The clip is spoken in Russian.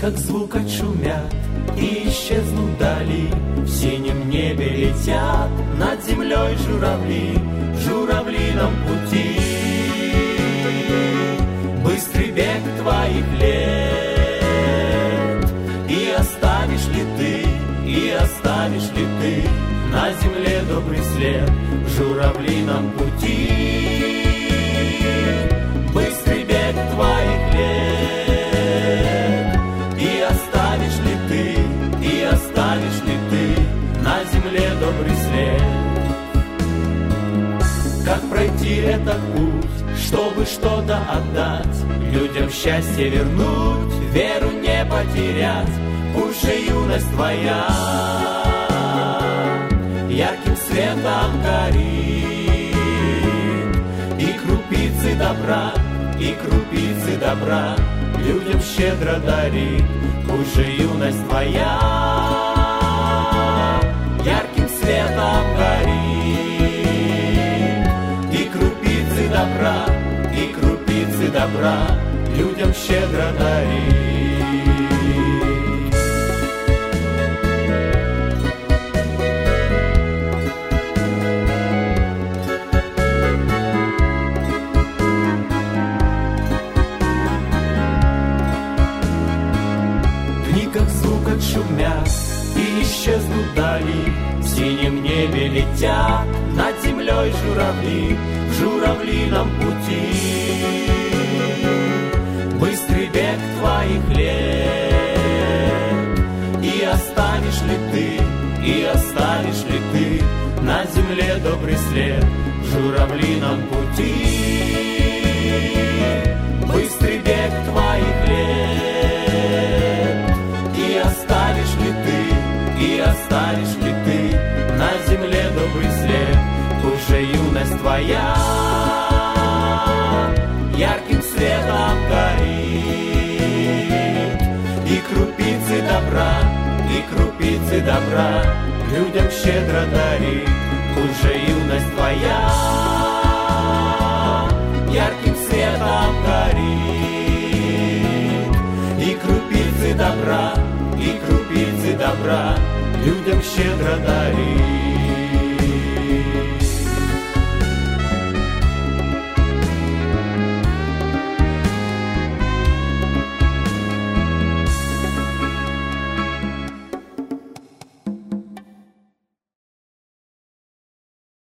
как звук отшумят и исчезнут вдали. В синем небе летят над землей журавли в журавлином пути. Быстрый бег твоих лет, и оставишь ли ты на земле добрый след в журавлином пути. Быстрый бег твоих лет, и оставишь ли ты на земле добрый след. Как пройти этот путь, чтобы что-то отдать, людям счастье вернуть, веру не потерять? Пусть же юность твоя ярким светом горит, и крупицы добра людям щедро дарит. Пусть же юность твоя ярким светом горит, и крупицы добра людям щедро дарит. Как звук отшумят и исчезнут вдали, в синем небе летят над землей журавли в журавлином пути. Быстрый бег твоих лет, и оставишь ли ты на земле добрый след в журавлином пути. Быстрый бег твоих лет, и оставишь ли ты на земле добрый след. Пусть же юность твоя ярким светом горит, и крупицы добра людям щедро дарит. Пусть же юность твоя ярким светом горит, и крупицы добра людям щедро дарит.